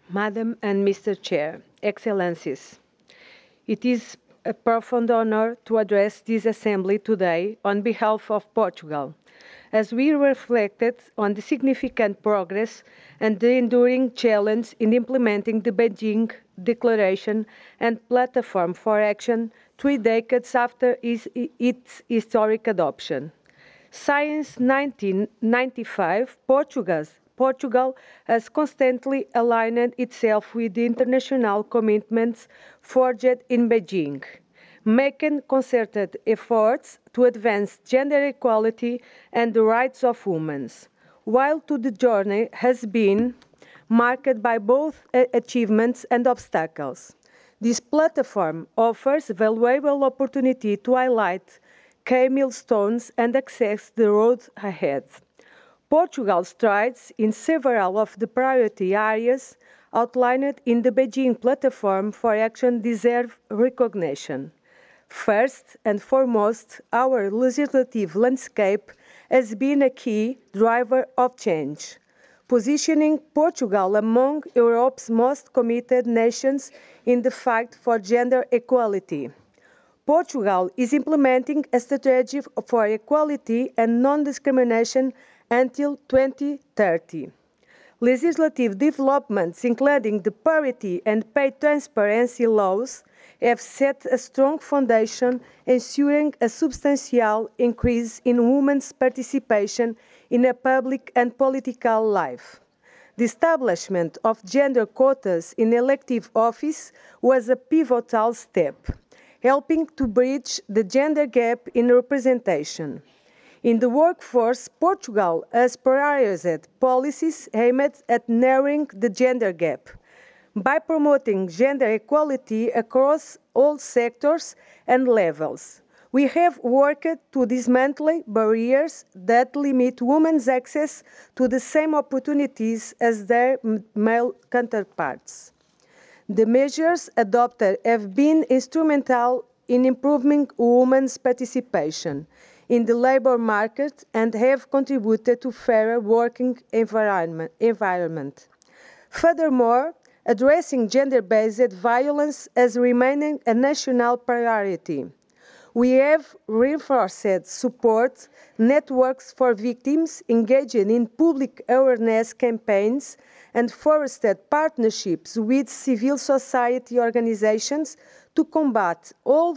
Madam and Mr. Chair, Excellencies, it is a profound honor to address this Assembly today on behalf of Portugal, as we reflected on the significant progress and the enduring challenge in implementing the Beijing Declaration and Platform for Action 3 decades after its historic adoption. Since 1995, Portugal has constantly aligned itself with the international commitments forged in Beijing, making concerted efforts to advance gender equality and the rights of women. While the journey has been marked by both achievements and obstacles, this platform offers a valuable opportunity to highlight key milestones and assess the road ahead. Portugal strides in several of the priority areas outlined in the Beijing Platform for Action deserve recognition. First and foremost, our legislative landscape has been a key driver of change, positioning Portugal among Europe's most committed nations in the fight for gender equality. Portugal is implementing a strategy for equality and non-discrimination until 2030. Legislative developments, including the parity and pay transparency laws, have set a strong foundation, ensuring a substantial increase in women's participation in a public and political life. The establishment of gender quotas in elective office was a pivotal step, helping to bridge the gender gap in representation. In the workforce, Portugal has prioritized policies aimed at narrowing the gender gap by promoting gender equality across all sectors and levels. We have worked to dismantle barriers that limit women's access to the same opportunities as their male counterparts. The measures adopted have been instrumental in improving women's participation in the labour market and have contributed to fairer working environment. Furthermore, addressing gender-based violence has remained a national priority. We have reinforced support networks for victims, engaged in public awareness campaigns, and fostered partnerships with civil society organizations to combat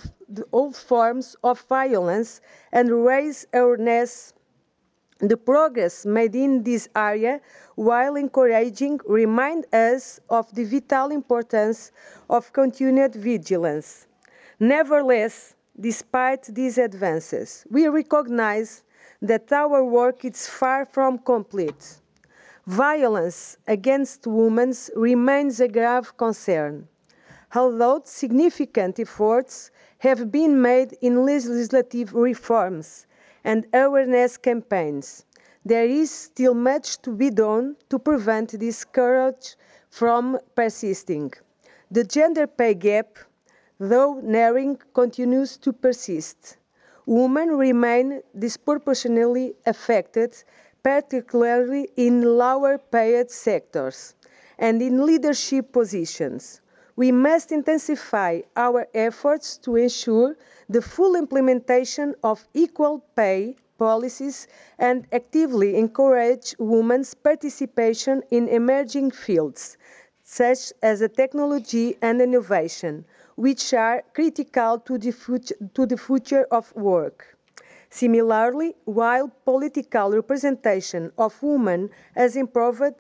all forms of violence and raise awareness. The progress made in this area, while encouraging, reminds us of the vital importance of continued vigilance. Nevertheless, despite these advances, we recognize that our work is far from complete. Violence against women remains a grave concern. Although significant efforts have been made in legislative reforms and awareness campaigns, there is still much to be done to prevent this scourge from persisting. The gender pay gap, though narrowing, continues to persist. Women remain disproportionately affected, particularly in lower paid sectors and in leadership positions. We must intensify our efforts to ensure the full implementation of equal pay policies and actively encourage women's participation in emerging fields, such as technology and innovation, which are critical to the future of work. Similarly, while political representation of women has improved,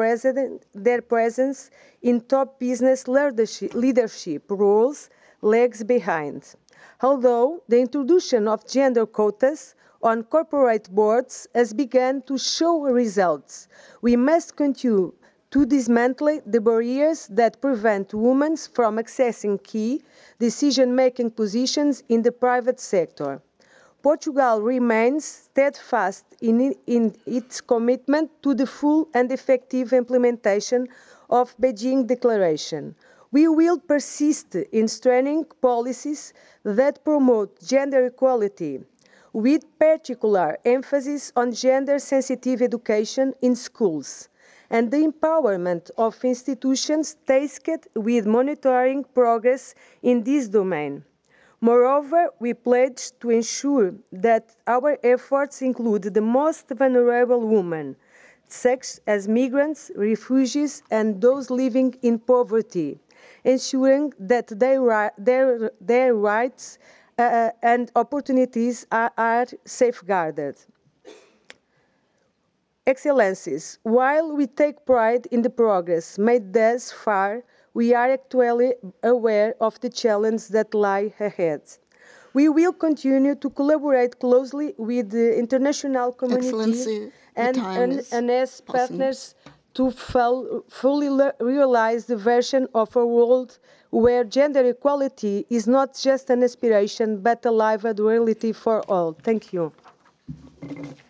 their presence in top business leadership roles lags behind. Although the introduction of gender quotas on corporate boards has begun to show results, we must continue to dismantle the barriers that prevent women from accessing key decision-making positions in the private sector. Portugal remains steadfast in its commitment to the full and effective implementation of the Beijing Declaration. We will persist in strengthening policies that promote gender equality, with particular emphasis on gender-sensitive education in schools and the empowerment of institutions tasked with monitoring progress in this domain. Moreover, we pledge to ensure that our efforts include the most vulnerable women, such as migrants, refugees, and those living in poverty, ensuring that their rights and opportunities are safeguarded. Excellencies, while we take pride in the progress made thus far, we are actually aware of the challenges that lie ahead. We will continue to collaborate closely with the international community Excellency, the and, time and, is and as passing. partners to fully realize the version of a world where gender equality is not just an aspiration but a live reality for all. Thank you.